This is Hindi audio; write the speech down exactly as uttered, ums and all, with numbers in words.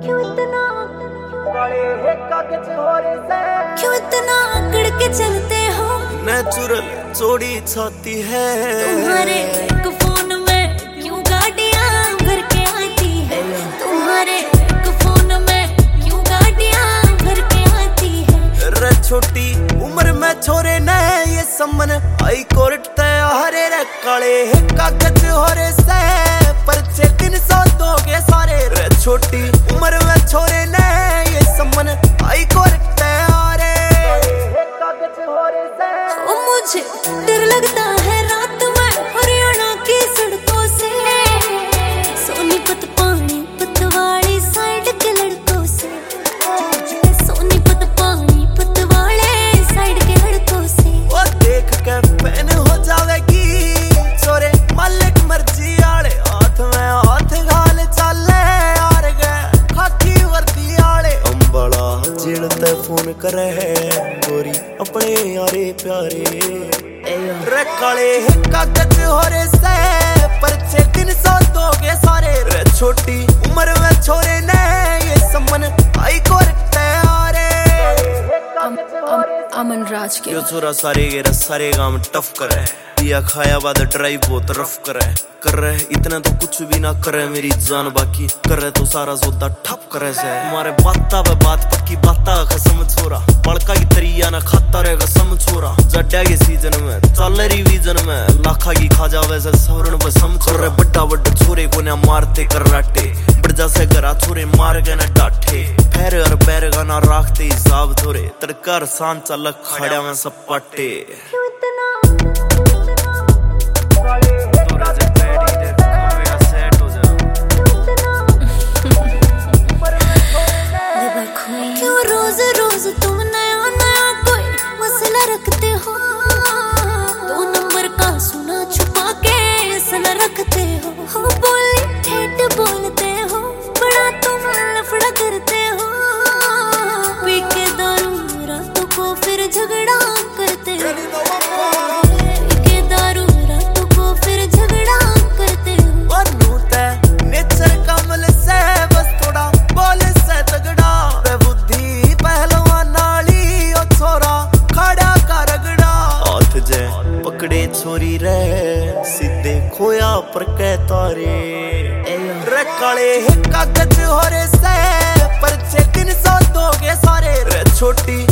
क्यों इतना क्यों इतना अकड़ के चलते हो? नेचुरल चौड़ी छाती है तुम्हारे एक फोन में क्यों गाड़ियां भर के आती है? तुम्हारे एक फोन में क्यों गाड़ियां भर के आती है? रे छोटी उम्र में छोरे ने ये समन हाई कोर्ट तैयार रे काले कागज हो रे से परचे तीन सौ दो के सारे। रे छोटी उम्र में छोरे ने ये समन हाई कोर्ट तैयार कागज हो रे से। ओ मुझे डर लगता है रात में हरियाणा की सड़कों से, सोनीपत पानीपत वाली साइड के लड़कों से, सोनीपत पानीपत वाले साइड के लड़कों से। ओ देख के पैन हो जावेगी छोरे मालिक मर्जी आले हाथ में हाथ घाल चाले यार गए खाकी वर्दी आले। अंबला जिलते फोन करे गोरी अपने यारे प्यारे रे काले कागज हो रे से परचे तीन सौ दो के सारे। रे छोटी उम्र में छोरे ने ये समन हाई कोर्ट तैयार अमन राज के यो छोरा सारे के सारे काम टफ करे पिया खाया बाद ड्राइव बहुत रफ करे कर रहे इतना तो कुछ भी ना करे मेरी जान बाकी कर रहे तो सारा सौदा ठप करे से। हमारे बाता पे बात पक्की बाता कसम छोरा बड़का की तरिया ना खाता रहे कसम छोरा। जड्डा के सीजन में चल रिवीजन में लाखा की खा जावे से सवरण पे सम कर रहे बड्डा बड्डा छोरे को ना मारते कर राटे बड़जा से गरा छोरे मार गए ना डाठे पैर और पैर का ना राखते हिसाब थोरे तड़कर सान चल खड़ा में सपाटे। क्यों रोज रोज तुम नया नया कोई मसला रखते हो? दो नंबर का सुना छुपा के सना रखते हो, हो बोली ठेठ बोलते हो, बड़ा तुम लफड़ा करते हो, पी के दारू रातों को फिर झगड़ा करते हो, पी के दारू रातों को फिर झगड़ा करते हो। नेचर कमल से बस थोड़ा बोल से तगड़ा बुद्धि पहलवान नाली ओ छोरा खड़ा का रगड़ा हाथ जे पकड़े छोरी रे सीधे खोया पर के तारे रे काले कागज हो रे से परचे तीन सौ दो के सारे। रे छोटी